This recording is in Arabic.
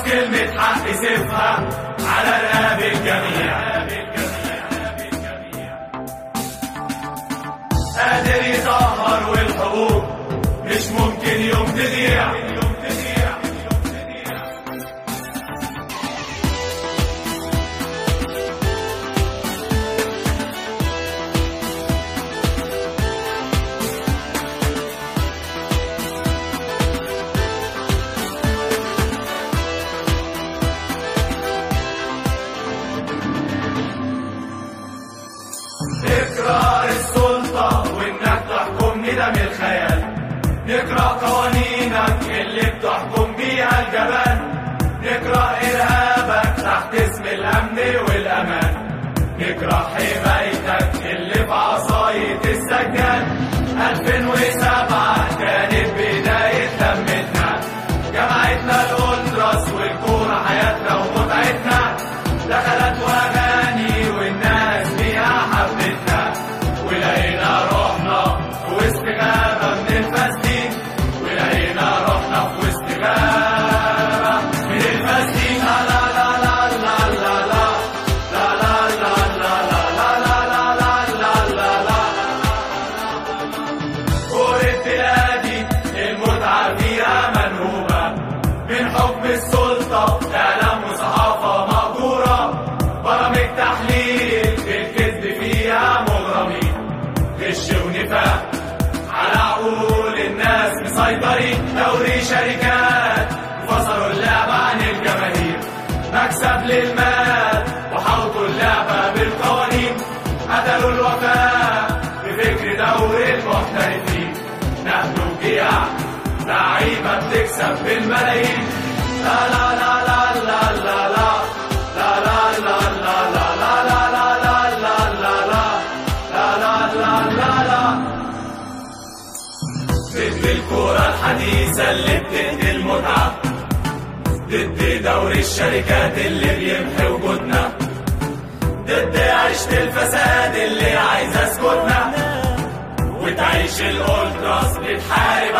كلمة حق سيفها على رقاب الجميع. قادر يطهر والحقوق مش ممكن يوم تضيع. نكره السلطة وإنك تحكمني ده من الخيال. نكره قوانينك اللي بتحكم بيها الجبان. نكره إرهابك تحت اسم الأمن والأمان. نكره حمايتك اللي في عصاية السجان. 2007 كانت بداية لمتنا، جمعتنا الأندرس والكورة حياتنا ومتعتنا. دخلت وأغاني والناس بيها حبتنا، ولقينا روحنا في وسط غابة من الفاسدين. ولقينا روحنا في وسط غابة من الفاسدين. لا لا لا لا لا لا لا لا لا لا لا لا لا لا. كورة بلادي المتعة فيها منهوبة من حكم السلطة، إعلام وصحافة مأجورة. برامج تحليل الكذب فيها مغرمين، غش ونفاق على عقول الناس مسيطرين. دوري شركات وفصلوا اللعبة عن الجماهير، مكسب للمال وحوطوا اللعبة بالقوانين. قتلوا الوفاء بفكر دوري المحترفين، نهب وجياع لعيبة بتكسب بالملايين. لا لا لا لا لا لا لا لا لا لا لا لا لا لا لا لا لا لا. ضد الكورة الحديثة اللي بتقتل المتعة، ضد دوري الشركات اللي بيمحي وجودنا، ضد عيشة الفساد اللي عايزة اسكتنا. وتعيش الأولتراس بتحارب